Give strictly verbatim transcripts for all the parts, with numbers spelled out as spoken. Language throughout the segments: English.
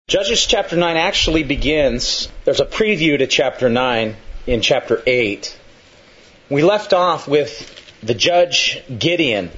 Judges chapter nine actually begins, there's a preview to chapter nine in chapter eight. We left off with the judge Gideon.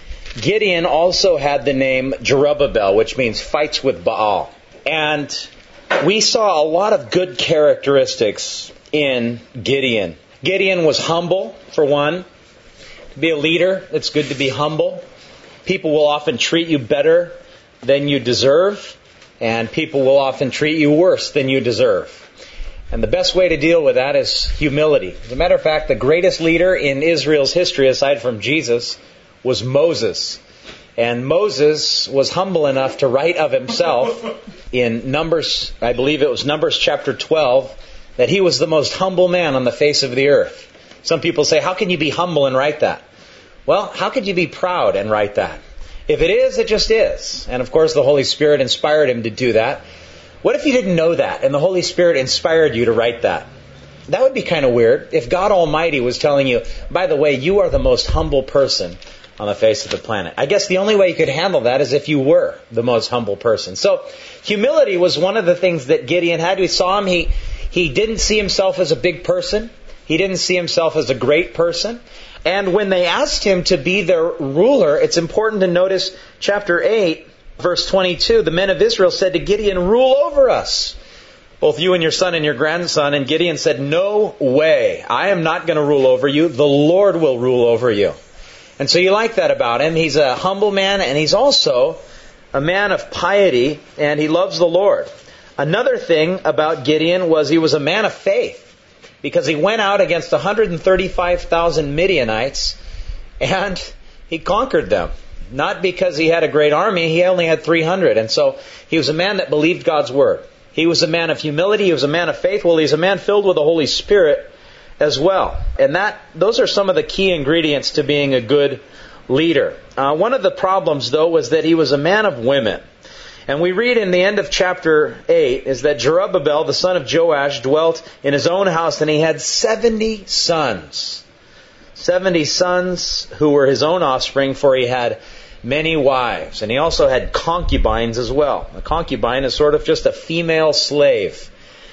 Gideon also had the name Jerubbaal, which means fights with Baal. And we saw a lot of good characteristics in Gideon. Gideon was humble, for one. To be a leader, it's good to be humble. People will often treat you better than you deserve. And people will often treat you worse than you deserve. And the best way to deal with that is humility. As a matter of fact, the greatest leader in Israel's history, aside from Jesus, was Moses. And Moses was humble enough to write of himself in Numbers, I believe it was Numbers chapter twelve, that he was the most humble man on the face of the earth. Some people say, how can you be humble and write that? Well, how could you be proud and write that? If it is, it just is. And of course, the Holy Spirit inspired him to do that. What if you didn't know that and the Holy Spirit inspired you to write that? That would be kind of weird if God Almighty was telling you, by the way, you are the most humble person on the face of the planet. I guess the only way you could handle that is if you were the most humble person. So humility was one of the things that Gideon had. We saw him. He, he didn't see himself as a big person. He didn't see himself as a great person. And when they asked him to be their ruler, it's important to notice chapter eight, verse twenty-two. The men of Israel said to Gideon, rule over us, both you and your son and your grandson. And Gideon said, no way. I am not going to rule over you. The Lord will rule over you. And so you like that about him. He's a humble man, and he's also a man of piety, and he loves the Lord. Another thing about Gideon was he was a man of faith, because he went out against one hundred thirty-five thousand Midianites, and he conquered them. Not because he had a great army, he only had three hundred. And so he was a man that believed God's word. He was a man of humility, he was a man of faith. Well, he's a man filled with the Holy Spirit as well. And that those are some of the key ingredients to being a good leader. Uh, one of the problems, though, was that he was a man of women. And we read in the end of chapter eight is that Jerubbaal, the son of Joash, dwelt in his own house, and he had seventy sons. seventy sons who were his own offspring, for he had many wives. And he also had concubines as well. A concubine is sort of just a female slave.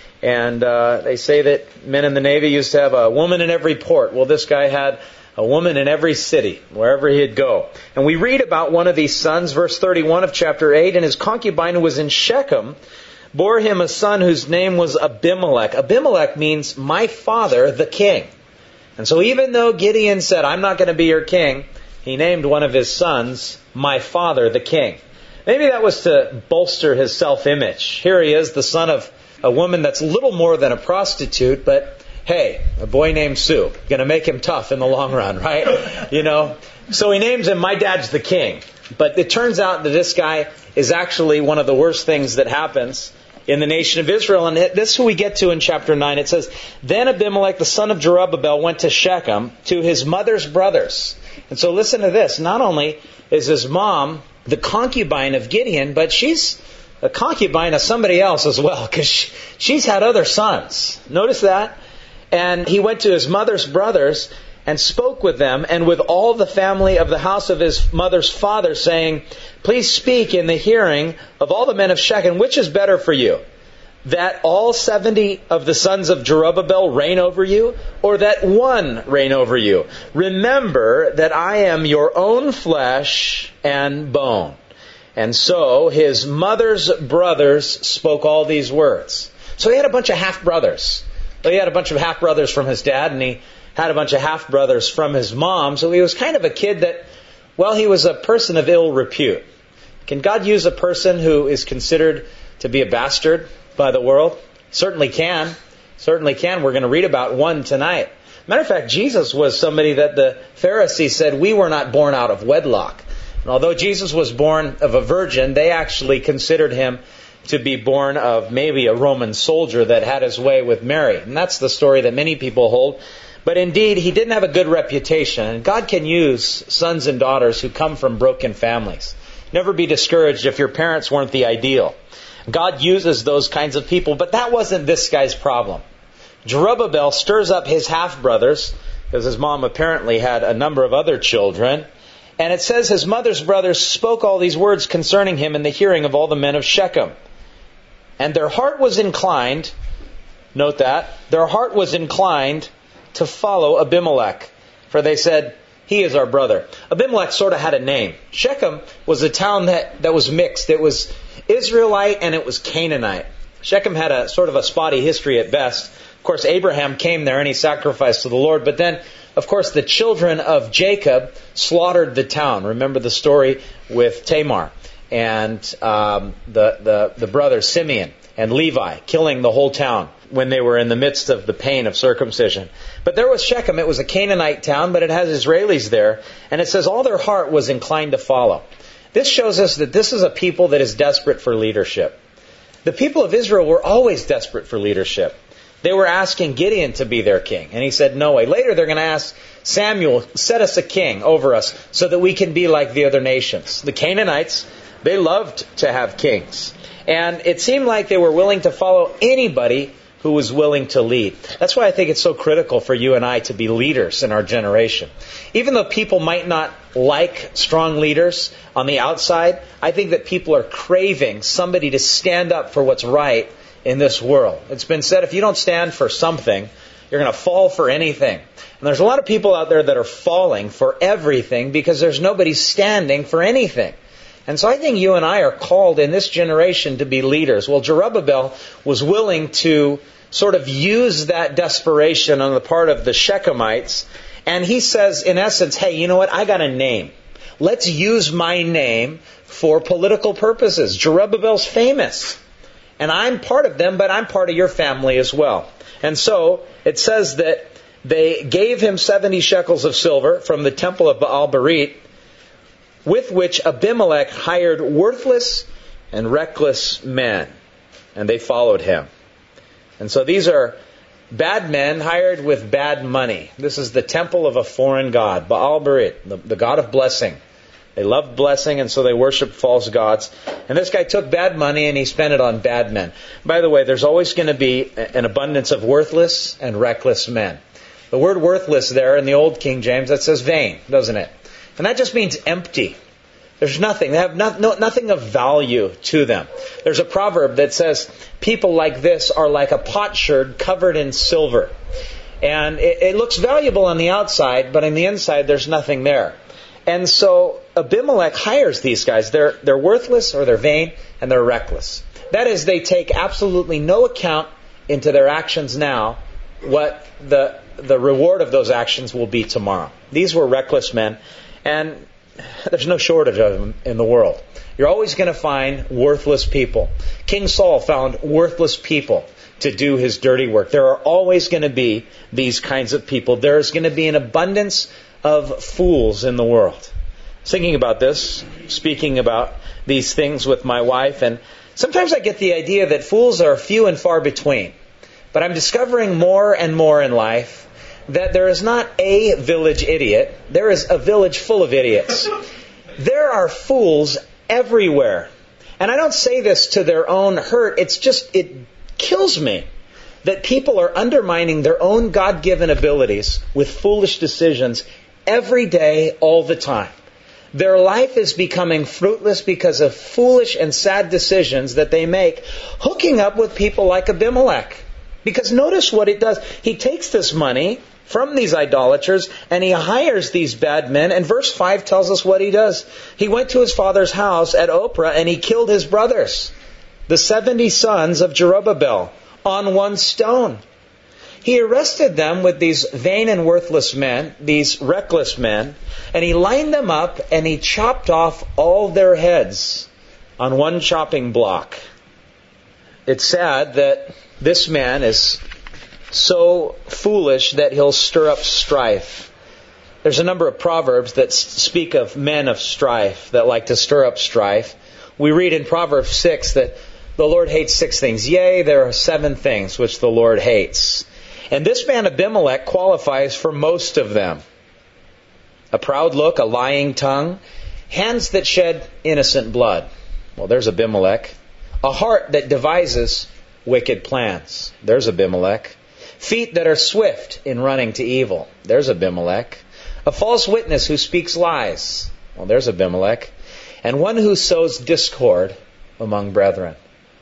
And uh, they say that men in the Navy used to have a woman in every port. Well, this guy had a woman in every city, wherever he'd go. And we read about one of these sons, verse thirty-one of chapter eight, and his concubine who was in Shechem bore him a son whose name was Abimelech. Abimelech means my father, the king. And so even though Gideon said, I'm not going to be your king, he named one of his sons, my father, the king. Maybe that was to bolster his self-image. Here he is, the son of a woman that's little more than a prostitute, but hey, a boy named Sue, going to make him tough in the long run, right? You know, so he names him, my dad's the king. But it turns out that this guy is actually one of the worst things that happens in the nation of Israel. And this is who we get to in chapter nine. It says, then Abimelech, the son of Jerubbaal, went to Shechem to his mother's brothers. And so listen to this. Not only is his mom the concubine of Gideon, but she's a concubine of somebody else as well, because she, she's had other sons. Notice that. And he went to his mother's brothers and spoke with them and with all the family of the house of his mother's father, saying, please speak in the hearing of all the men of Shechem, which is better for you, that all seventy of the sons of Jerubbaal reign over you, or that one reign over you? Remember that I am your own flesh and bone. And so his mother's brothers spoke all these words. So he had a bunch of half-brothers. He had a bunch of half-brothers from his dad, and he had a bunch of half-brothers from his mom. So he was kind of a kid that, well, he was a person of ill repute. Can God use a person who is considered to be a bastard by the world? Certainly can. Certainly can. We're going to read about one tonight. Matter of fact, Jesus was somebody that the Pharisees said, we were not born out of wedlock. And although Jesus was born of a virgin, they actually considered him to be born of maybe a Roman soldier that had his way with Mary. And that's the story that many people hold. But indeed, he didn't have a good reputation. And God can use sons and daughters who come from broken families. Never be discouraged if your parents weren't the ideal. God uses those kinds of people, but that wasn't this guy's problem. Jerubbaal stirs up his half-brothers, because his mom apparently had a number of other children. And it says his mother's brothers spoke all these words concerning him in the hearing of all the men of Shechem. And their heart was inclined, note that, their heart was inclined to follow Abimelech. For they said, he is our brother. Abimelech sort of had a name. Shechem was a town that, that was mixed. It was Israelite and it was Canaanite. Shechem had a sort of a spotty history at best. Of course, Abraham came there and he sacrificed to the Lord. But then, of course, the children of Jacob slaughtered the town. Remember the story with Tamar and um, the, the, the brothers Simeon and Levi killing the whole town when they were in the midst of the pain of circumcision. But there was Shechem. It was a Canaanite town, but it has Israelis there. And it says all their heart was inclined to follow. This shows us that this is a people that is desperate for leadership. The people of Israel were always desperate for leadership. They were asking Gideon to be their king. And he said, no way. Later they're going to ask Samuel, set us a king over us so that we can be like the other nations. The Canaanites, they loved to have kings. And it seemed like they were willing to follow anybody who was willing to lead. That's why I think it's so critical for you and I to be leaders in our generation. Even though people might not like strong leaders on the outside, I think that people are craving somebody to stand up for what's right in this world. It's been said, if you don't stand for something, you're going to fall for anything. And there's a lot of people out there that are falling for everything because there's nobody standing for anything. And so I think you and I are called in this generation to be leaders. Well, Zerubbabel was willing to sort of use that desperation on the part of the Shechemites. And he says, in essence, hey, you know what? I got a name. Let's use my name for political purposes. Zerubbabel's famous. And I'm part of them, but I'm part of your family as well. And so it says that they gave him seventy shekels of silver from the temple of Baal-Berith, with which Abimelech hired worthless and reckless men. And they followed him. And so these are bad men hired with bad money. This is the temple of a foreign god, Baal-Berith, the, the god of blessing. They loved blessing, and so they worshiped false gods. And this guy took bad money and he spent it on bad men. By the way, there's always going to be an abundance of worthless and reckless men. The word worthless there in the Old King James, that says vain, doesn't it? And that just means empty. There's nothing. They have no, no, nothing of value to them. There's a proverb that says, people like this are like a potsherd covered in silver. And it, it looks valuable on the outside, but on the inside there's nothing there. And so Abimelech hires these guys. They're, they're worthless or they're vain and they're reckless. That is, they take absolutely no account into their actions now what the, the reward of those actions will be tomorrow. These were reckless men. And there's no shortage of them in the world. You're always going to find worthless people. King Saul found worthless people to do his dirty work. There are always going to be these kinds of people. There is going to be an abundance of fools in the world. I was thinking about this, speaking about these things with my wife, and sometimes I get the idea that fools are few and far between. But I'm discovering more and more in life that there is not a village idiot. There is a village full of idiots. There are fools everywhere. And I don't say this to their own hurt. It's just, it kills me that people are undermining their own God-given abilities with foolish decisions every day, all the time. Their life is becoming fruitless because of foolish and sad decisions that they make, hooking up with people like Abimelech. Because notice what it does. He takes this money from these idolaters and he hires these bad men. And verse five tells us what he does. He went to his father's house at Ophrah and he killed his brothers, the seventy sons of Zerubbabel, on one stone. He arrested them with these vain and worthless men, these reckless men, and he lined them up and he chopped off all their heads on one chopping block. It's sad that this man is so foolish that he'll stir up strife. There's a number of proverbs that speak of men of strife, that like to stir up strife. We read in Proverbs six that the Lord hates six things. Yea, there are seven things which the Lord hates. And this man Abimelech qualifies for most of them. A proud look, a lying tongue, hands that shed innocent blood. Well, there's Abimelech. A heart that devises wicked plans. There's Abimelech. Feet that are swift in running to evil. There's Abimelech. A false witness who speaks lies. Well, there's Abimelech. And one who sows discord among brethren.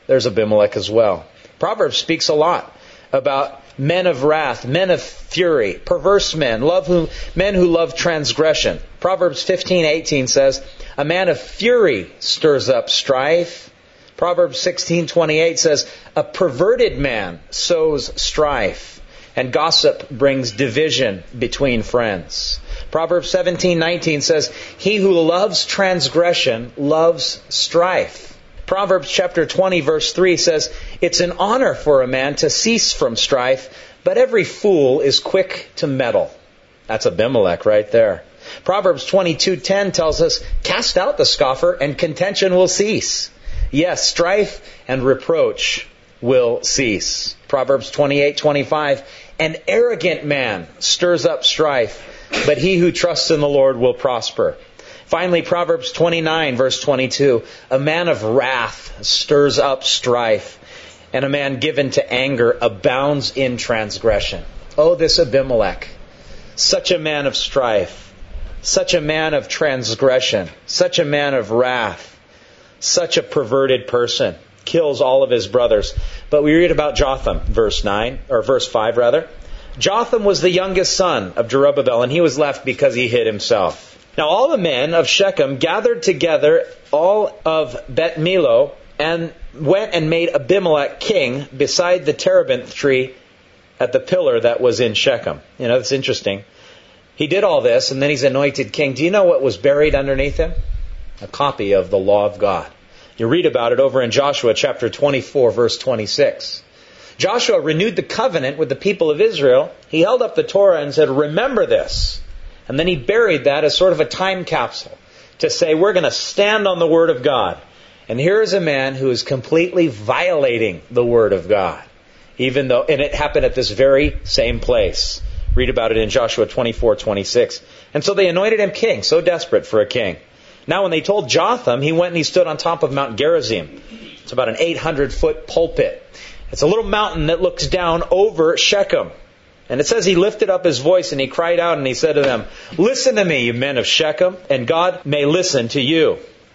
There's Abimelech as well. Proverbs speaks a lot about men of wrath, men of fury, perverse men, love who, men who love transgression. Proverbs fifteen eighteen says, a man of fury stirs up strife. Proverbs sixteen twenty-eight says, a perverted man sows strife, and gossip brings division between friends. Proverbs seventeen nineteen says, he who loves transgression loves strife. Proverbs chapter twenty verse three says, it's an honor for a man to cease from strife, but every fool is quick to meddle. That's Abimelech right there. Proverbs twenty-two ten tells us, cast out the scoffer and contention will cease. Yes, strife and reproach will cease. Proverbs twenty-eight twenty-five, an arrogant man stirs up strife, but he who trusts in the Lord will prosper. Finally, Proverbs twenty-nine verse twenty-two, a man of wrath stirs up strife, and a man given to anger abounds in transgression. Oh, this Abimelech, such a man of strife, such a man of transgression, such a man of wrath, such a perverted person, kills all of his brothers. But we read about Jotham, verse nine, or verse five rather. Jotham was the youngest son of Jerubbaal, and he was left because he hid himself. Now all the men of Shechem gathered together, all of Bet Millo, and went and made Abimelech king beside the terebinth tree at the pillar that was in Shechem. You know, that's interesting. He did all this, and then he's anointed king. Do you know what was buried underneath him? A copy of the law of God. You read about it over in Joshua chapter twenty-four, verse twenty-six. Joshua renewed the covenant with the people of Israel. He held up the Torah and said, remember this. And then he buried that as sort of a time capsule to say, we're going to stand on the Word of God. And here is a man who is completely violating the Word of God. Even though, and it happened at this very same place. Read about it in Joshua twenty-four twenty-six. And so they anointed him king, so desperate for a king. Now when they told Jotham, he went and he stood on top of Mount Gerizim. It's about an eight hundred foot pulpit. It's a little mountain that looks down over Shechem. And it says he lifted up his voice and he cried out and he said to them, listen to me, you men of Shechem, and God may listen to you.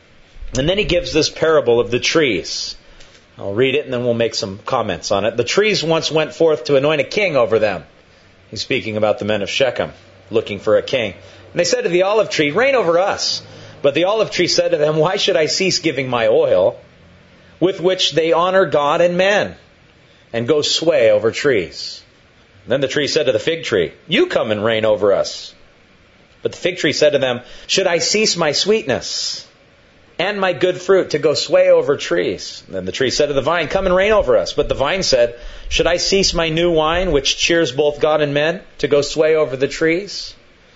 And then he gives this parable of the trees. I'll read it and then we'll make some comments on it. The trees once went forth to anoint a king over them. He's speaking about the men of Shechem, looking for a king. And they said to the olive tree, reign over us. But the olive tree said to them, why should I cease giving my oil, with which they honor God and men, and go sway over trees? Then the tree said to the fig tree, you come and reign over us. But the fig tree said to them, should I cease my sweetness and my good fruit to go sway over trees? Then the tree said to the vine, come and reign over us. But the vine said, should I cease my new wine, which cheers both God and men, to go sway over the trees?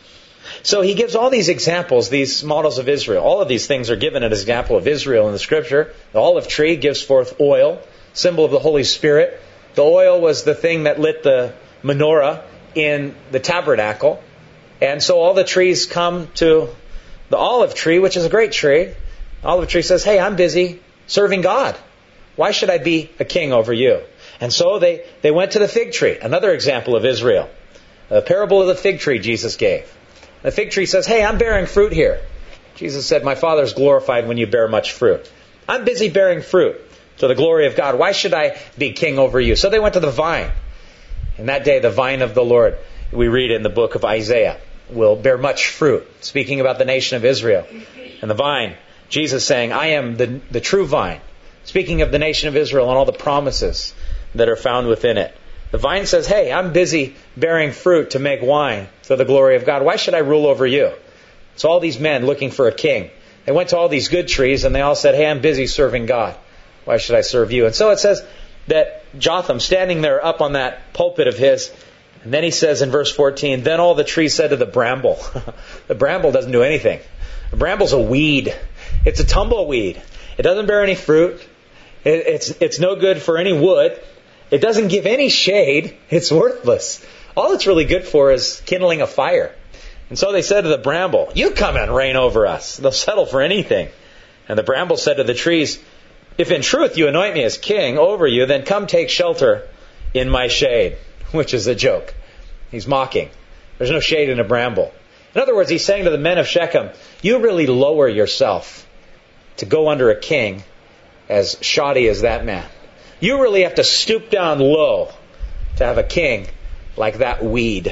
So he gives all these examples, these models of Israel. All of these things are given as an example of Israel in the Scripture. The olive tree gives forth oil, symbol of the Holy Spirit. The oil was the thing that lit the menorah in the tabernacle. And so all the trees come to the olive tree, which is a great tree. The olive tree says, hey, I'm busy serving God. Why should I be a king over you? And so they, they went to the fig tree, another example of Israel. The parable of the fig tree Jesus gave. The fig tree says, hey, I'm bearing fruit here. Jesus said, my Father is glorified when you bear much fruit. I'm busy bearing fruit to the glory of God. Why should I be king over you? So they went to the vine. In that day, the vine of the Lord, we read in the book of Isaiah, will bear much fruit, speaking about the nation of Israel. And the vine, Jesus saying, I am the, the true vine, speaking of the nation of Israel and all the promises that are found within it. The vine says, hey, I'm busy bearing fruit to make wine to the glory of God. Why should I rule over you? So all these men looking for a king, they went to all these good trees and they all said, hey, I'm busy serving God. Why should I serve you? And so it says that Jotham, standing there up on that pulpit of his, and then he says in verse fourteen, then all the trees said to the bramble. The bramble doesn't do anything. The bramble's a weed. It's a tumbleweed. It doesn't bear any fruit. It, it's, it's no good for any wood. It doesn't give any shade. It's worthless. All it's really good for is kindling a fire. And so they said to the bramble, you come and reign over us. They'll settle for anything. And the bramble said to the trees, if in truth you anoint me as king over you, then come take shelter in my shade. Which is a joke. He's mocking. There's no shade in a bramble. In other words, he's saying to the men of Shechem, you really lower yourself to go under a king as shoddy as that man. You really have to stoop down low to have a king like that weed.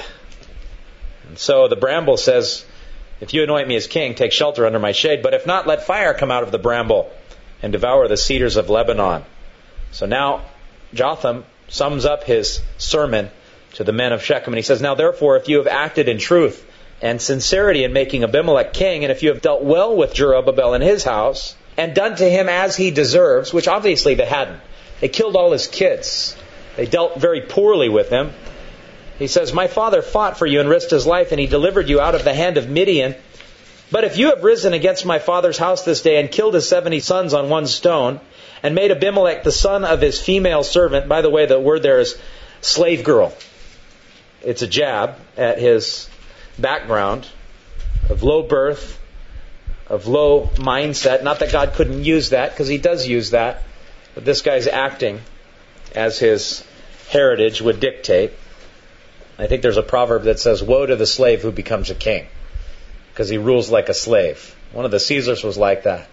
And so the bramble says, if you anoint me as king, take shelter under my shade. But if not, let fire come out of the bramble and devour the cedars of Lebanon. So now Jotham sums up his sermon to the men of Shechem. And he says, now therefore, if you have acted in truth and sincerity in making Abimelech king, and if you have dealt well with Jerubbaal and his house, and done to him as he deserves, which obviously they hadn't. They killed all his kids. They dealt very poorly with him. He says, my father fought for you and risked his life, and he delivered you out of the hand of Midian. But if you have risen against my father's house this day and killed his seventy sons on one stone, and made Abimelech the son of his female servant, by the way, the word there is slave girl. It's a jab at his background of low birth, of low mindset. Not that God couldn't use that, because he does use that. But this guy's acting as his heritage would dictate. I think there's a proverb that says, woe to the slave who becomes a king, because he rules like a slave. One of the Caesars was like that.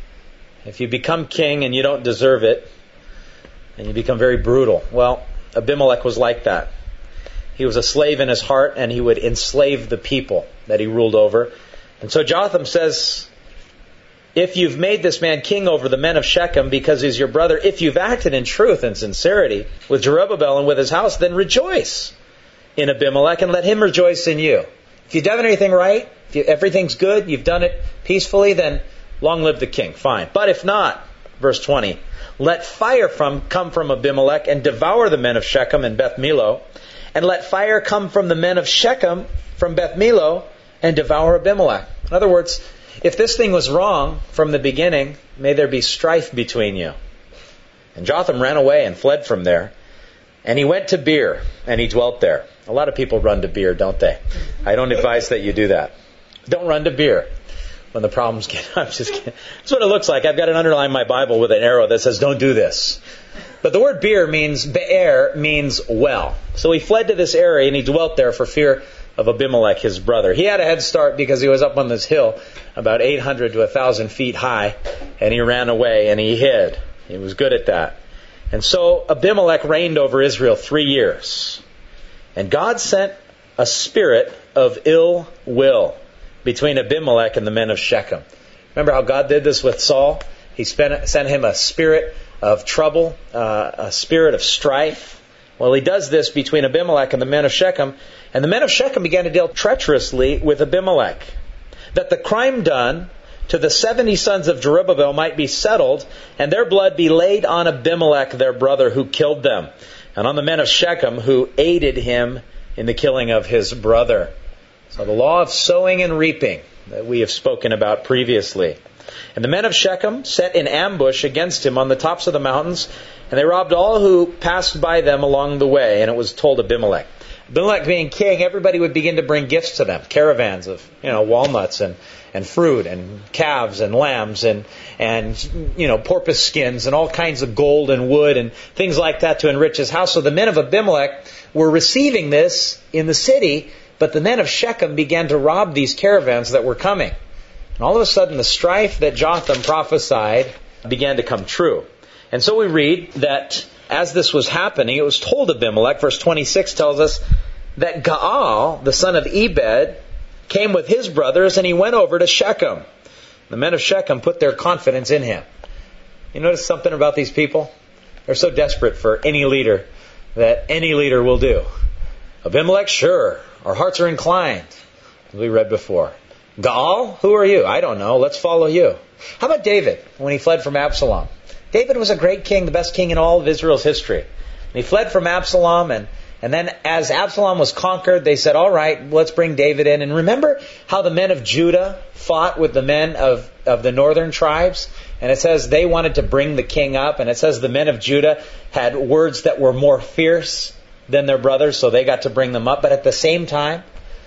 If you become king and you don't deserve it, and you become very brutal. Well, Abimelech was like that. He was a slave in his heart, and he would enslave the people that he ruled over. And so Jotham says, if you've made this man king over the men of Shechem because he's your brother, if you've acted in truth and sincerity with Jerubbaal and with his house, then rejoice in Abimelech and let him rejoice in you. If you've done anything right, if you, everything's good, you've done it peacefully, then long live the king. Fine. But if not, verse twenty, let fire from come from Abimelech and devour the men of Shechem and Beth Millo, and let fire come from the men of Shechem from Beth Millo and devour Abimelech. In other words, if this thing was wrong from the beginning, may there be strife between you. And Jotham ran away and fled from there. And he went to Beer, and he dwelt there. A lot of people run to Beer, don't they? I don't advise that you do that. Don't run to Beer when the problems get... I'm just kidding. That's what it looks like. I've got it underlined in my Bible with an arrow that says, don't do this. But the word Beer means, Be'er means well. So he fled to this area, and he dwelt there for fear of Abimelech, his brother. He had a head start because he was up on this hill about eight hundred to one thousand feet high, and he ran away and he hid. He was good at that. And so Abimelech reigned over Israel three years. And God sent a spirit of ill will between Abimelech and the men of Shechem. Remember how God did this with Saul? He spent, sent him a spirit of trouble, uh, a spirit of strife. Well, he does this between Abimelech and the men of Shechem. And the men of Shechem began to deal treacherously with Abimelech, that the crime done to the seventy sons of Jerubbaal might be settled, and their blood be laid on Abimelech, their brother, who killed them, and on the men of Shechem, who aided him in the killing of his brother. So the law of sowing and reaping that we have spoken about previously. And the men of Shechem set in ambush against him on the tops of the mountains, and they robbed all who passed by them along the way. And it was told Abimelech. Abimelech being king, everybody would begin to bring gifts to them. Caravans of, you know, walnuts and, and fruit and calves and lambs and, and, you know, porpoise skins and all kinds of gold and wood and things like that to enrich his house. So the men of Abimelech were receiving this in the city, but the men of Shechem began to rob these caravans that were coming. And all of a sudden, the strife that Jotham prophesied began to come true. And so we read that as this was happening, it was told Abimelech, verse twenty-six tells us, that Gaal, the son of Ebed, came with his brothers, and he went over to Shechem. The men of Shechem put their confidence in him. You notice something about these people? They're so desperate for any leader that any leader will do. Abimelech, sure, our hearts are inclined, as we read before. Gaal, who are you? I don't know. Let's follow you. How about David when he fled from Absalom? David was a great king, the best king in all of Israel's history. And he fled from Absalom, and, and then as Absalom was conquered, they said, all right, let's bring David in. And remember how the men of Judah fought with the men of, of the northern tribes? And it says they wanted to bring the king up, and it says the men of Judah had words that were more fierce than their brothers, so they got to bring them up. But at the same time,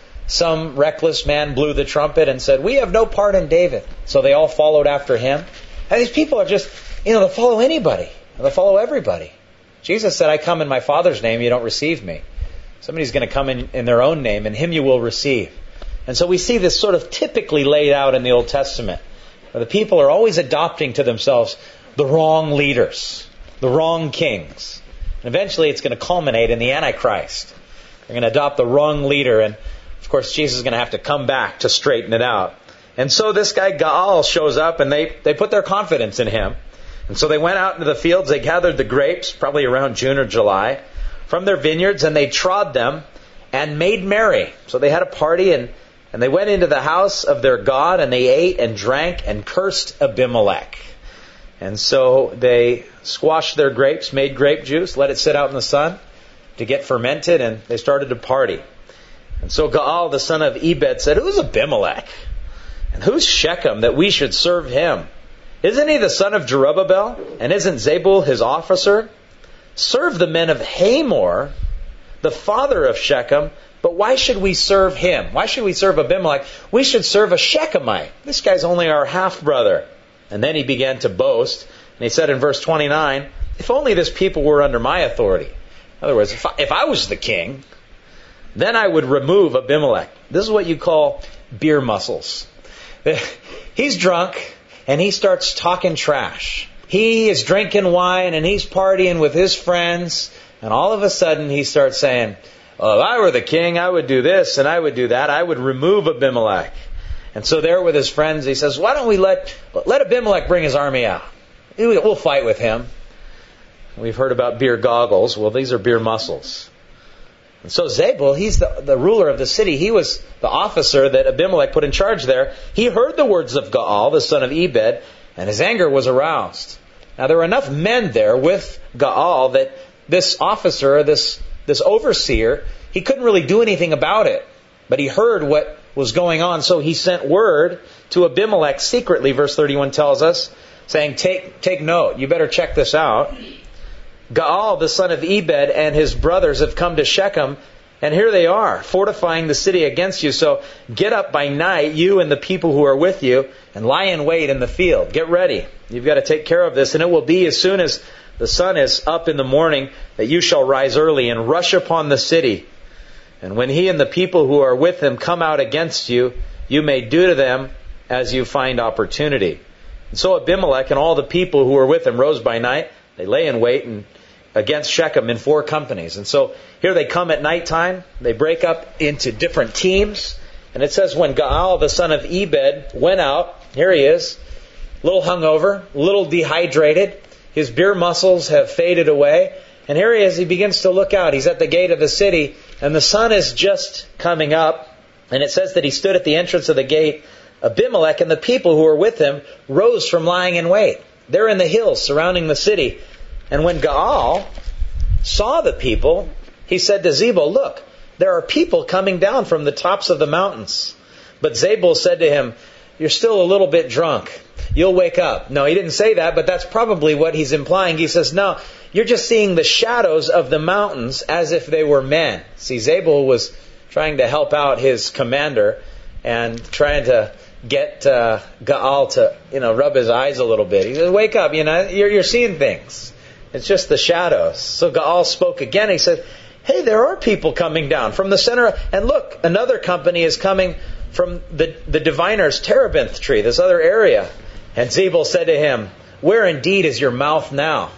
some reckless man blew the trumpet and said, we have no part in David. So they all followed after him. And these people are just, you know, they'll follow anybody. They'll follow everybody. Jesus said, I come in my Father's name, you don't receive me. Somebody's going to come in, in their own name, and him you will receive. And so we see this sort of typically laid out in the Old Testament, where the people are always adopting to themselves the wrong leaders, the wrong kings. And eventually it's going to culminate in the Antichrist. They're going to adopt the wrong leader, and of course Jesus is going to have to come back to straighten it out. And so this guy Gaal shows up, and they, they put their confidence in him. And so they went out into the fields, they gathered the grapes, probably around June or July, from their vineyards, and they trod them and made merry. So they had a party, and, and they went into the house of their God, and they ate and drank and cursed Abimelech. And so they squashed their grapes, made grape juice, let it sit out in the sun to get fermented, and they started to party. And so Gaal, the son of Ebed, said, "Who's Abimelech? And who's Shechem that we should serve him? Isn't he the son of Jerubbaal? And isn't Zebul his officer? Serve the men of Hamor, the father of Shechem. But why should we serve him? Why should we serve Abimelech? We should serve a Shechemite. This guy's only our half-brother." And then he began to boast. And he said in verse twenty-nine, "If only this people were under my authority." In other words, if I, if I was the king, then I would remove Abimelech. This is what you call beer muscles. He's drunk, and he starts talking trash. He is drinking wine, and he's partying with his friends. And all of a sudden, he starts saying, "Well, if I were the king, I would do this, and I would do that. I would remove Abimelech." And so there with his friends, he says, "Why don't we let let Abimelech bring his army out? We'll fight with him." We've heard about beer goggles. Well, these are beer muscles. And so Zebul, he's the, the ruler of the city. He was the officer that Abimelech put in charge there. He heard the words of Gaal, the son of Ebed, and his anger was aroused. Now, there were enough men there with Gaal that this officer, this, this overseer, he couldn't really do anything about it. But he heard what was going on, so he sent word to Abimelech secretly, verse thirty-one tells us, saying, take, take note, you better check this out. Gaal, the son of Ebed, and his brothers have come to Shechem, and here they are, fortifying the city against you. So get up by night, you and the people who are with you, and lie in wait in the field. Get ready. You've got to take care of this. And it will be as soon as the sun is up in the morning that you shall rise early and rush upon the city. And when he and the people who are with him come out against you, you may do to them as you find opportunity. And so Abimelech and all the people who were with him rose by night. They lay in wait and against Shechem in four companies. And so here they come at nighttime. They break up into different teams. And it says when Gaal, the son of Ebed, went out, here he is, a little hungover, a little dehydrated. His beer muscles have faded away. And here he is, he begins to look out. He's at the gate of the city, and the sun is just coming up. And it says that he stood at the entrance of the gate. Abimelech and the people who were with him rose from lying in wait. They're in the hills surrounding the city. And when Gaal saw the people, he said to Zebul, "Look, there are people coming down from the tops of the mountains." But Zebul said to him, "You're still a little bit drunk. You'll wake up." No, he didn't say that, but that's probably what he's implying. He says, "No, you're just seeing the shadows of the mountains as if they were men." See, Zebul was trying to help out his commander and trying to get uh, Gaal to, you know, rub his eyes a little bit. He says, "Wake up, you know, you're, you're seeing things. It's just the shadows." So Gaal spoke again. He said, "Hey, there are people coming down from the center. And look, another company is coming from the, the diviner's terebinth tree, this other area." And Zebul said to him, "Where indeed is your mouth now?"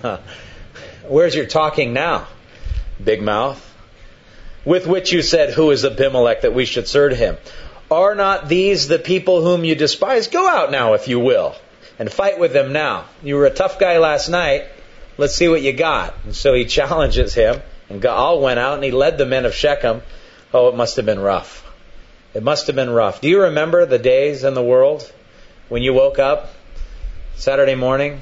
Where's your talking now, big mouth? "With which you said, 'Who is Abimelech that we should serve him?' Are not these the people whom you despise? Go out now, if you will, and fight with them now. You were a tough guy last night. Let's see what you got." And so he challenges him. And Gaal went out and he led the men of Shechem. Oh, it must have been rough. It must have been rough. Do you remember the days in the world when you woke up Saturday morning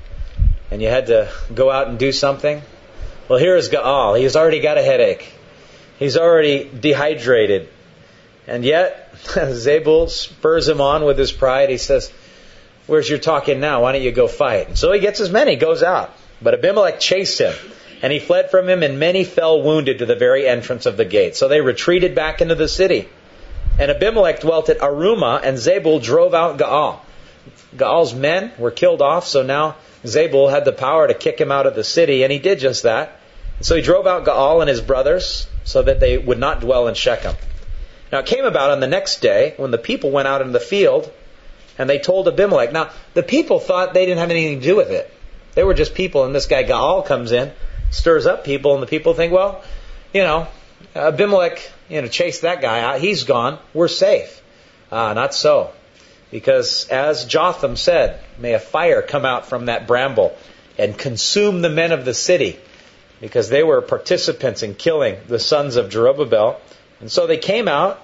and you had to go out and do something? Well, here is Gaal. He's already got a headache. He's already dehydrated. And yet, Zebul spurs him on with his pride. He says, "Where's your talking now? Why don't you go fight?" And so he gets his men. He goes out. But Abimelech chased him. And he fled from him, and many fell wounded to the very entrance of the gate. So they retreated back into the city. And Abimelech dwelt at Arumah, and Zebul drove out Gaal. Gaal's men were killed off, so now Zebul had the power to kick him out of the city, and he did just that. And so he drove out Gaal and his brothers, so that they would not dwell in Shechem. Now it came about on the next day, when the people went out in the field, And they told Abimelech. Now, the people thought they didn't have anything to do with it. They were just people, and this guy Gaal comes in, stirs up people, and the people think, well, you know, Abimelech, you know, chased that guy out. He's gone. We're safe. Uh, not so. Because as Jotham said, may a fire come out from that bramble and consume the men of the city, because they were participants in killing the sons of Jerubbaal. And so they came out,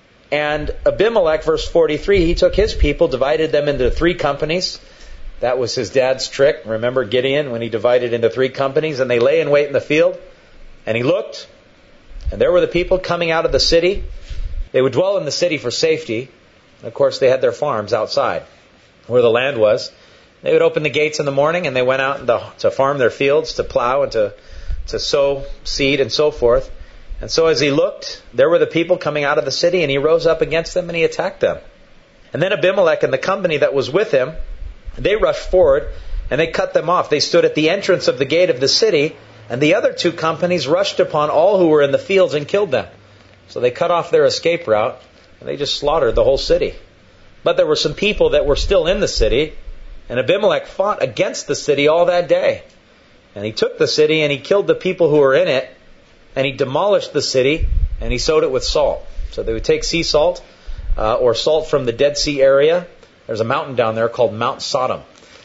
and Abimelech, verse forty-three, he took his people, divided them into three companies. That was his dad's trick. Remember Gideon when he divided into three companies, and they lay in wait in the field. And he looked, and there were the people coming out of the city. They would dwell in the city for safety. Of course, they had their farms outside where the land was. They would open the gates in the morning, and they went out to, to farm their fields, to plow and to, to sow seed and so forth. And so as he looked, there were the people coming out of the city, and he rose up against them and he attacked them. And then Abimelech and the company that was with him, they rushed forward and they cut them off. They stood at the entrance of the gate of the city, and the other two companies rushed upon all who were in the fields and killed them. So they cut off their escape route, and they just slaughtered the whole city. But there were some people that were still in the city, and Abimelech fought against the city all that day. And he took the city, and he killed the people who were in it, and he demolished the city, and he sowed it with salt. So they would take sea salt, uh, or salt from the Dead Sea area. There's a mountain down there called Mount Sodom.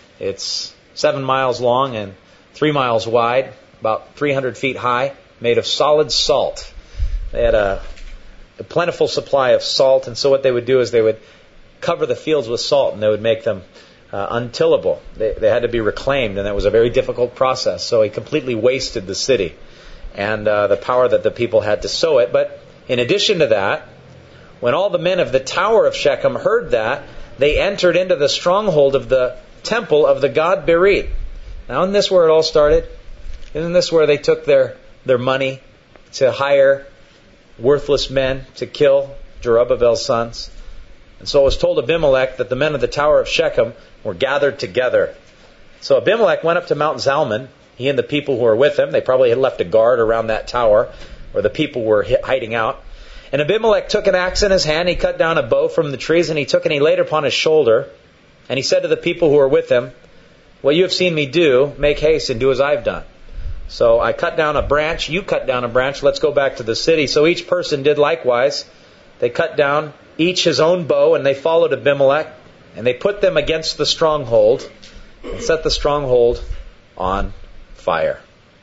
It's seven miles long and three miles wide, about three hundred feet high, made of solid salt. They had a, a plentiful supply of salt, and so what they would do is they would cover the fields with salt, and they would make them uh, untillable. They, they had to be reclaimed, and that was a very difficult process. So he completely wasted the city and uh, the power that the people had to sow it. But in addition to that, when all the men of the tower of Shechem heard that, they entered into the stronghold of the temple of the god Berit. Now, isn't this where it all started? Isn't this where they took their, their money to hire worthless men to kill Jerubbaal's sons? And so it was told Abimelech that the men of the tower of Shechem were gathered together. So Abimelech went up to Mount Zalmon, he and the people who were with him. They probably had left a guard around that tower where the people were hiding out. And Abimelech took an axe in his hand, he cut down a bow from the trees, and he took and he laid it upon his shoulder. And he said to the people who were with him, what you have seen me do, make haste and do as I've done. So I cut down a branch, you cut down a branch, let's go back to the city. So each person did likewise. They cut down each his own bow, and they followed Abimelech, and they put them against the stronghold, and set the stronghold on fire.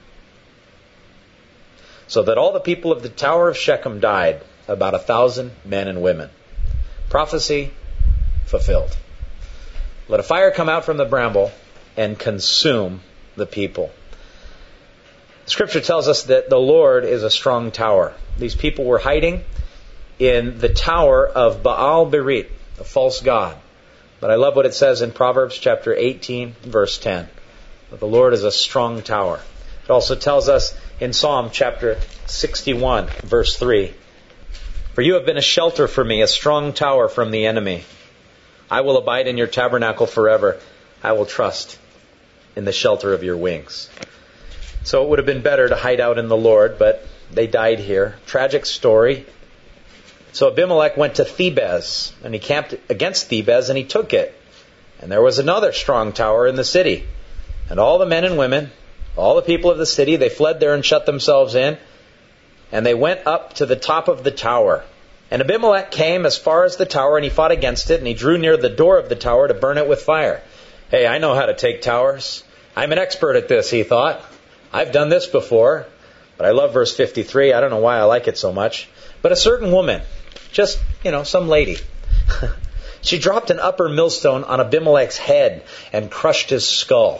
So that all the people of the tower of Shechem died, about a thousand men and women. Prophecy fulfilled. Let a fire come out from the bramble and consume the people. Scripture tells us that the Lord is a strong tower. These people were hiding in the tower of Baal Berit, a false god. But I love what it says in Proverbs chapter eighteen, verse ten. That the Lord is a strong tower. It also tells us in Psalm chapter sixty-one, verse three. For you have been a shelter for me, a strong tower from the enemy. I will abide in your tabernacle forever. I will trust in the shelter of your wings. So it would have been better to hide out in the Lord, but they died here. Tragic story. So Abimelech went to Thebez, and he camped against Thebez, and he took it. And there was another strong tower in the city. And all the men and women, all the people of the city, they fled there and shut themselves in. And they went up to the top of the tower. And Abimelech came as far as the tower, and he fought against it, and he drew near the door of the tower to burn it with fire. Hey, I know how to take towers. I'm an expert at this, he thought. I've done this before. But I love verse fifty-three. I don't know why I like it so much. But a certain woman, just, you know, some lady, she dropped an upper millstone on Abimelech's head and crushed his skull.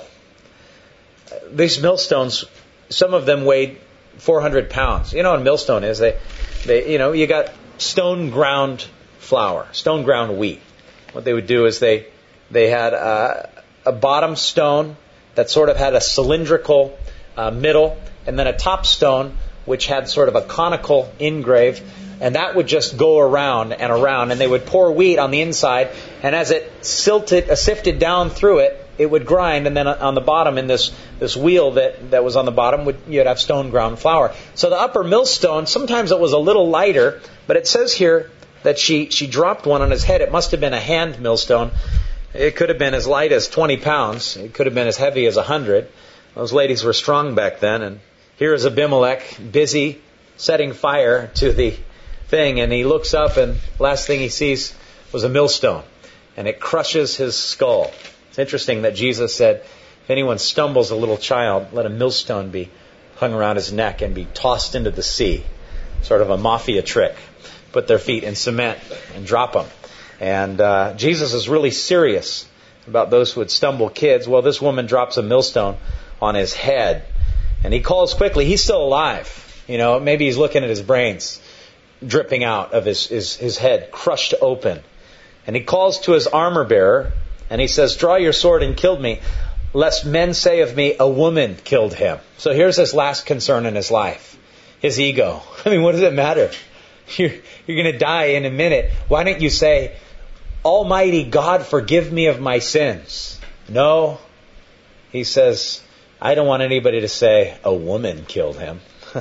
These millstones, some of them weighed four hundred pounds. You know what a millstone is? They, they, you know, you got stone ground flour, stone ground wheat. What they would do is they, they had a, a bottom stone that sort of had a cylindrical uh, middle, and then a top stone which had sort of a conical engrave, and that would just go around and around, and they would pour wheat on the inside, and as it silted, uh, sifted down through it, it would grind, and then on the bottom, in this, this wheel that, that was on the bottom, would you'd have stone ground flour. So the upper millstone, sometimes it was a little lighter, but it says here that she, she dropped one on his head. It must have been a hand millstone. It could have been as light as twenty pounds. It could have been as heavy as one hundred. Those ladies were strong back then. And here is Abimelech busy setting fire to the thing. And he looks up, and last thing he sees was a millstone. And it crushes his skull. It's interesting that Jesus said, if anyone stumbles a little child, let a millstone be hung around his neck and be tossed into the sea. Sort of a mafia trick. Put their feet in cement and drop them. And uh, Jesus is really serious about those who would stumble kids. Well, this woman drops a millstone on his head. And he calls quickly. He's still alive. You know, maybe he's looking at his brains dripping out of his, his, his head, crushed open. And he calls to his armor bearer, and he says, draw your sword and kill me, lest men say of me, a woman killed him. So here's his last concern in his life. His ego. I mean, what does it matter? You're, you're going to die in a minute. Why don't you say, Almighty God, forgive me of my sins? No. He says, I don't want anybody to say, a woman killed him.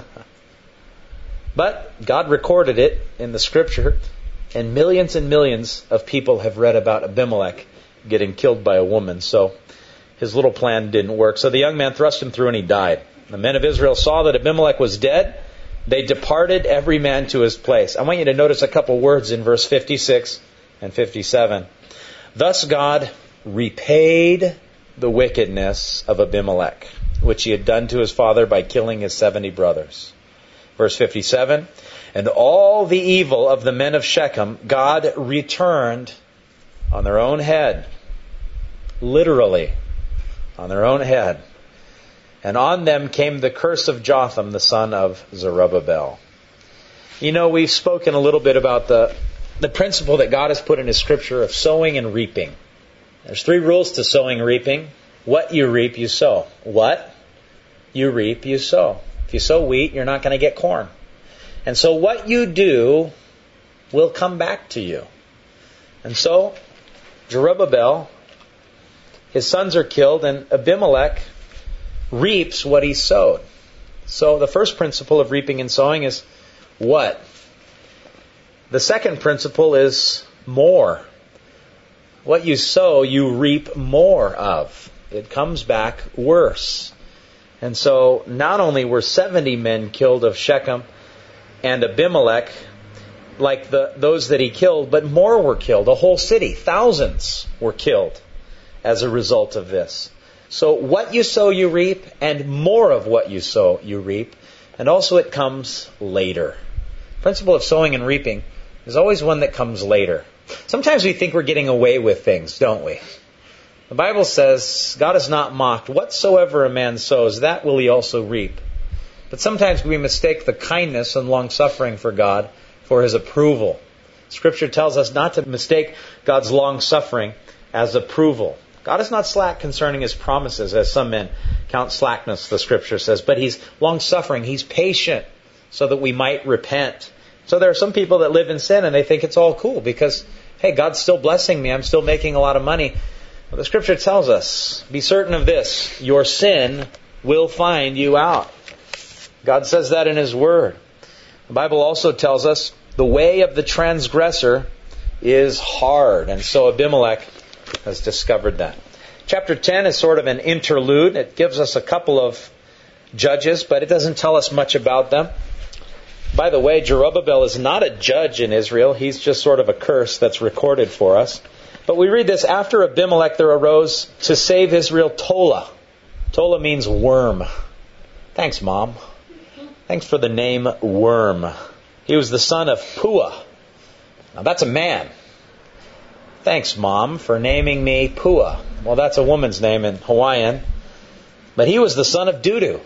But God recorded it in the Scripture, and millions and millions of people have read about Abimelech getting killed by a woman. So his little plan didn't work. So the young man thrust him through and he died. The men of Israel saw that Abimelech was dead. They departed every man to his place. I want you to notice a couple words in verse fifty-six and fifty-seven. Thus God repaid the wickedness of Abimelech, which he had done to his father by killing his seventy brothers. Verse fifty-seven. And all the evil of the men of Shechem, God returned on their own head. Literally, on their own head. And on them came the curse of Jotham, the son of Zerubbabel. You know, we've spoken a little bit about the, the principle that God has put in His Scripture of sowing and reaping. There's three rules to sowing and reaping. What you reap, you sow. What you reap, you sow. If you sow wheat, you're not going to get corn. And so what you do will come back to you. And so, Zerubbabel, his sons are killed, and Abimelech reaps what he sowed. So the first principle of reaping and sowing is what? The second principle is more. What you sow, you reap more of. It comes back worse. And so not only were seventy men killed of Shechem and Abimelech, like the those that he killed, but more were killed. A whole city, thousands were killed as a result of this. So what you sow, you reap, and more of what you sow, you reap. And also it comes later. The principle of sowing and reaping is always one that comes later. Sometimes we think we're getting away with things, don't we? The Bible says, God is not mocked. Whatsoever a man sows, that will he also reap. But sometimes we mistake the kindness and long-suffering for God for His approval. Scripture tells us not to mistake God's long-suffering as approval. God is not slack concerning His promises, as some men count slackness, the Scripture says. But He's long-suffering. He's patient so that we might repent. So there are some people that live in sin and they think it's all cool because, hey, God's still blessing me. I'm still making a lot of money. Well, the Scripture tells us, be certain of this, your sin will find you out. God says that in His Word. The Bible also tells us the way of the transgressor is hard. And so Abimelech has discovered that. Chapter ten is sort of an interlude. It gives us a couple of judges, but it doesn't tell us much about them. By the way, Zerubbabel is not a judge in Israel. He's just sort of a curse that's recorded for us. But we read this, after Abimelech there arose to save Israel Tola. Tola means worm. Thanks, Mom. Thanks for the name Worm. He was the son of Pua. Now that's a man. Thanks, Mom, for naming me Pua. Well, that's a woman's name in Hawaiian. But he was the son of Dudu.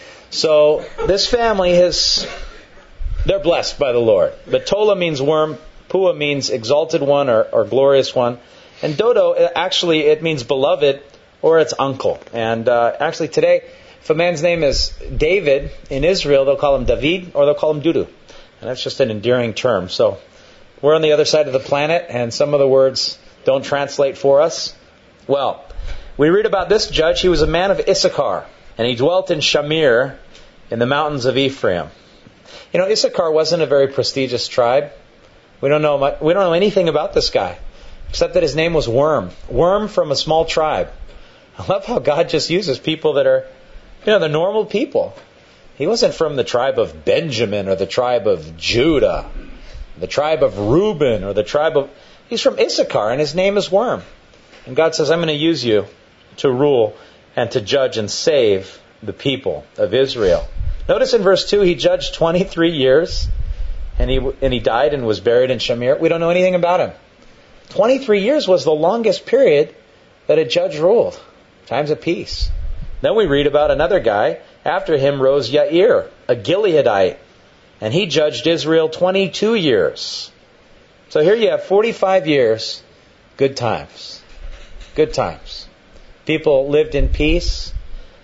So this family is, they're blessed by the Lord. But Tola means worm. Pua means exalted one or, or glorious one. And Dodo, actually, it means beloved or it's uncle. And uh, actually today, if a man's name is David in Israel, they'll call him David or they'll call him Dudu. And that's just an endearing term. So we're on the other side of the planet and some of the words don't translate for us. Well, we read about this judge. He was a man of Issachar and he dwelt in Shamir in the mountains of Ephraim. You know, Issachar wasn't a very prestigious tribe. We don't know much, we don't know anything about this guy, except that his name was Worm. Worm from a small tribe. I love how God just uses people that are, you know, the normal people. He wasn't from the tribe of Benjamin or the tribe of Judah, the tribe of Reuben or the tribe of... He's from Issachar, and his name is Worm. And God says, I'm going to use you to rule and to judge and save the people of Israel. Notice in verse two, he judged twenty-three years, and he and he died and was buried in Shamir. We don't know anything about him. twenty-three years was the longest period that a judge ruled. Times of peace. Then we read about another guy. After him rose Yair, a Gileadite, and he judged Israel twenty-two years. So here you have forty-five years, good times. Good times. People lived in peace.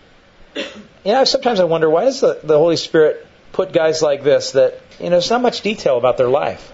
You know, sometimes I wonder, why does the, the Holy Spirit put guys like this that, you know, there's not much detail about their life?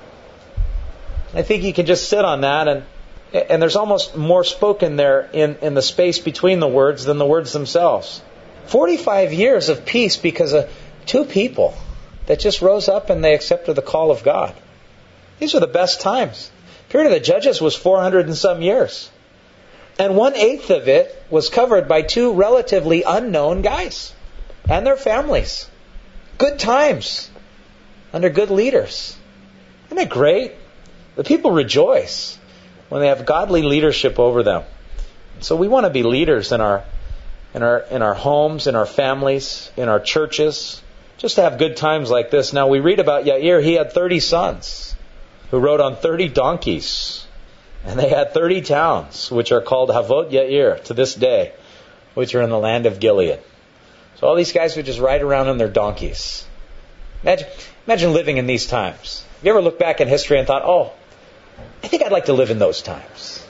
I think you can just sit on that, and and there's almost more spoken there in, in the space between the words than the words themselves. forty-five years of peace because of two people that just rose up and they accepted the call of God. These are the best times. The period of the Judges was four hundred and some years. And one-eighth of it was covered by two relatively unknown guys and their families. Good times under good leaders. Isn't it great? The people rejoice when they have godly leadership over them. So we want to be leaders in our in our in our homes, in our families, in our churches, just to have good times like this. Now we read about Yair. He had thirty sons who rode on thirty donkeys. And they had thirty towns, which are called Havot Yair to this day, which are in the land of Gilead. So all these guys would just ride around on their donkeys. Imagine, imagine living in these times. Have you ever looked back in history and thought, oh, I think I'd like to live in those times?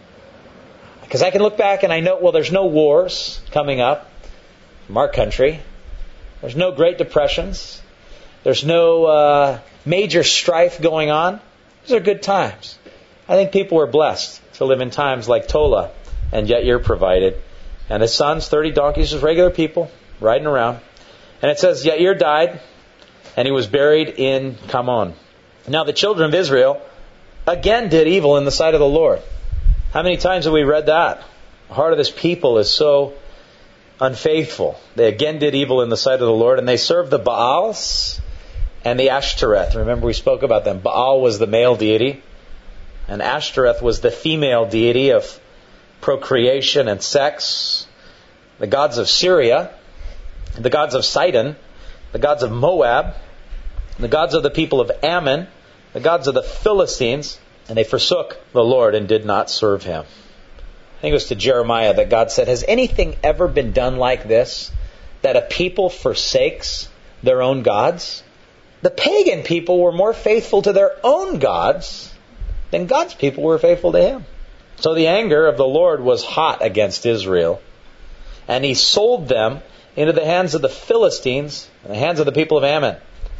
Because I can look back and I know, well, there's no wars coming up from our country. There's no Great Depressions. There's no uh, major strife going on. These are good times. I think people were blessed to live in times like Tola and Yair provided. And his sons, thirty donkeys, just regular people, riding around. And it says Yair died, and he was buried in Kamon. Now the children of Israel again did evil in the sight of the Lord. How many times have we read that? The heart of this people is so unfaithful. They again did evil in the sight of the Lord, and they served the Baals and the Ashtoreth. Remember we spoke about them. Baal was the male deity, and Ashtoreth was the female deity of procreation and sex. The gods of Syria, the gods of Sidon, the gods of Moab, the gods of the people of Ammon, the gods of the Philistines, and they forsook the Lord and did not serve Him. I think it was to Jeremiah that God said, has anything ever been done like this, that a people forsakes their own gods? The pagan people were more faithful to their own gods then God's people were faithful to Him. So the anger of the Lord was hot against Israel, and He sold them into the hands of the Philistines and the hands of the people of Ammon.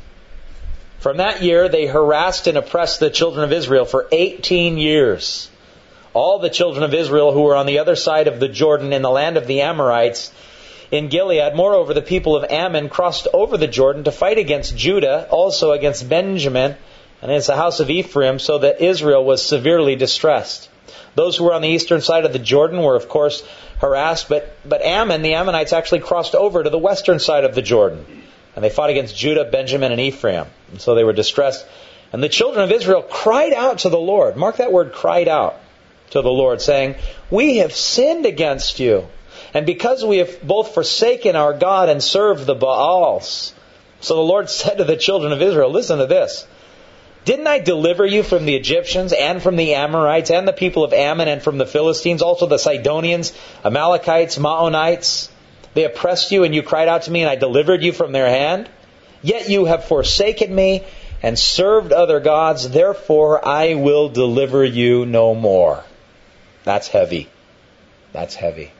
From that year, they harassed and oppressed the children of Israel for eighteen years. All the children of Israel who were on the other side of the Jordan in the land of the Amorites in Gilead. Moreover, the people of Ammon crossed over the Jordan to fight against Judah, also against Benjamin, and against the house of Ephraim, so that Israel was severely distressed. Those who were on the eastern side of the Jordan were, of course, harassed, but, but Ammon, the Ammonites, actually crossed over to the western side of the Jordan. And they fought against Judah, Benjamin, and Ephraim. And so they were distressed. And the children of Israel cried out to the Lord. Mark that word, cried out to the Lord, saying, we have sinned against you. And because we have both forsaken our God and served the Baals. So the Lord said to the children of Israel, listen to this. Didn't I deliver you from the Egyptians and from the Amorites and the people of Ammon and from the Philistines, also the Sidonians, Amalekites, Maonites? They oppressed you and you cried out to me and I delivered you from their hand. Yet you have forsaken me and served other gods. Therefore I will deliver you no more. That's heavy. That's heavy.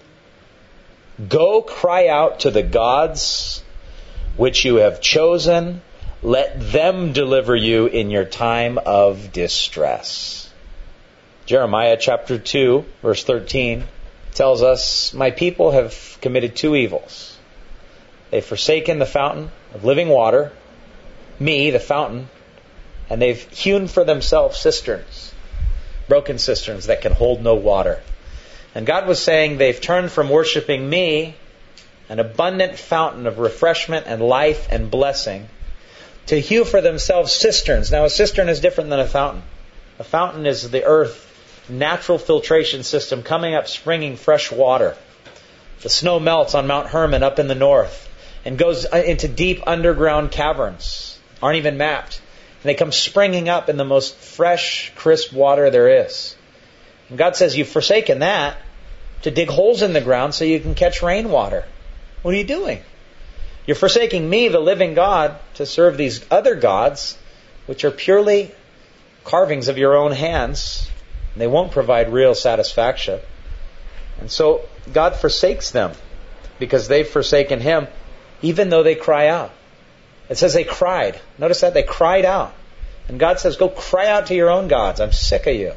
Go cry out to the gods which you have chosen. Let them deliver you in your time of distress. Jeremiah chapter two, verse thirteen tells us, my people have committed two evils. They've forsaken the fountain of living water, me, the fountain, And they've hewn for themselves cisterns, broken cisterns that can hold no water. And God was saying they've turned from worshiping me, an abundant fountain of refreshment and life and blessing, to hew for themselves cisterns. Now a cistern is different than a fountain. A fountain is the earth, natural filtration system coming up, springing fresh water. The snow melts on Mount Hermon up in the north and goes into deep underground caverns, aren't even mapped. And they come springing up in the most fresh, crisp water there is. And God says, you've forsaken that to dig holes in the ground so you can catch rainwater. What are you doing? You're forsaking me, the living God, to serve these other gods, which are purely carvings of your own hands. And they won't provide real satisfaction. And so God forsakes them because they've forsaken Him, even though they cry out. It says they cried. Notice that? They cried out. And God says, go cry out to your own gods. I'm sick of you.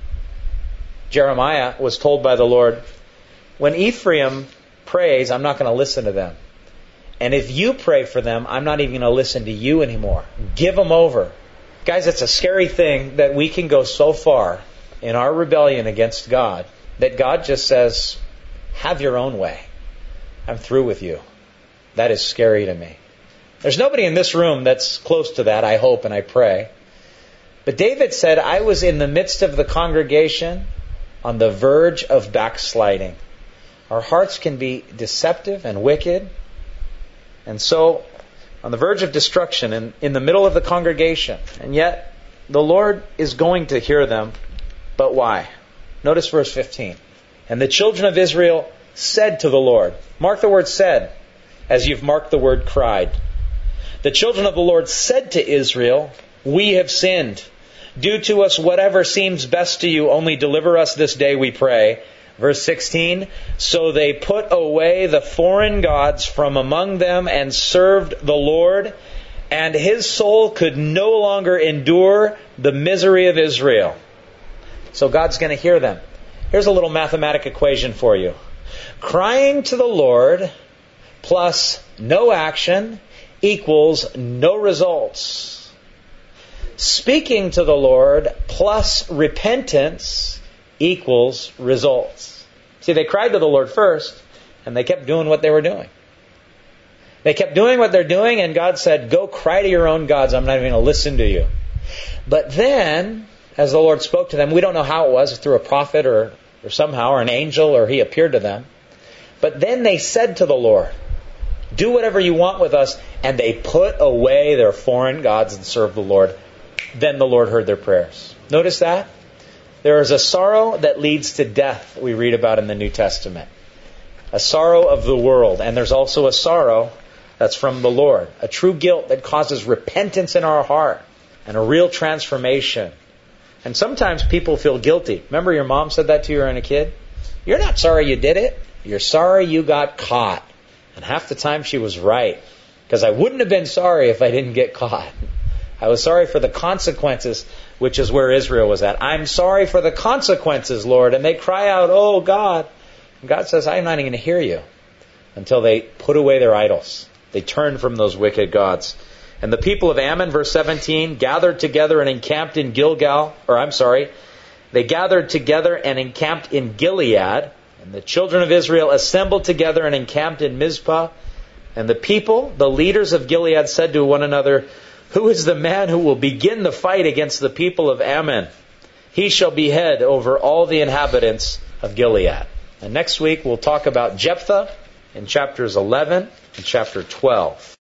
Jeremiah was told by the Lord, when Ephraim prays, I'm not going to listen to them. And if you pray for them, I'm not even going to listen to you anymore. Give them over. Guys, it's a scary thing that we can go so far in our rebellion against God that God just says, have your own way. I'm through with you. That is scary to me. There's nobody in this room that's close to that, I hope and I pray. But David said, I was in the midst of the congregation on the verge of backsliding. Our hearts can be deceptive and wicked. And so, on the verge of destruction, in, in the middle of the congregation. And yet, the Lord is going to hear them. But why? Notice verse fifteen. And the children of Israel said to the Lord. Mark the word said, as you've marked the word cried. The children of the Lord said to Israel, we have sinned. Do to us whatever seems best to you, only deliver us this day, we pray. Verse sixteen, so they put away the foreign gods from among them and served the Lord, and His soul could no longer endure the misery of Israel. So God's going to hear them. Here's a little mathematic equation for you. Crying to the Lord plus no action equals no results. Speaking to the Lord plus repentance equals results. See, they cried to the Lord first, and they kept doing what they were doing. They kept doing what they're doing, and God said, go cry to your own gods. I'm not even going to listen to you. But then, as the Lord spoke to them, we don't know how it was, through a prophet or, or somehow, or an angel, or He appeared to them. But then they said to the Lord, do whatever you want with us. And they put away their foreign gods and served the Lord. Then the Lord heard their prayers. Notice that? There is a sorrow that leads to death we read about in the New Testament. A sorrow of the world. And there's also a sorrow that's from the Lord. A true guilt that causes repentance in our heart and a real transformation. And sometimes people feel guilty. Remember your mom said that to you when you were a kid? You're not sorry you did it. You're sorry you got caught. And half the time she was right. Because I wouldn't have been sorry if I didn't get caught. I was sorry for the consequences, which is where Israel was at. I'm sorry for the consequences, Lord. And they cry out, oh God. And God says, I'm not even going to hear you until they put away their idols. They turn from those wicked gods. And the people of Ammon, verse seventeen, gathered together and encamped in Gilgal, or I'm sorry, they gathered together and encamped in Gilead. And the children of Israel assembled together and encamped in Mizpah. And the people, the leaders of Gilead, said to one another, who is the man who will begin the fight against the people of Ammon? He shall be head over all the inhabitants of Gilead. And next week we'll talk about Jephthah in chapters eleven and chapter twelve.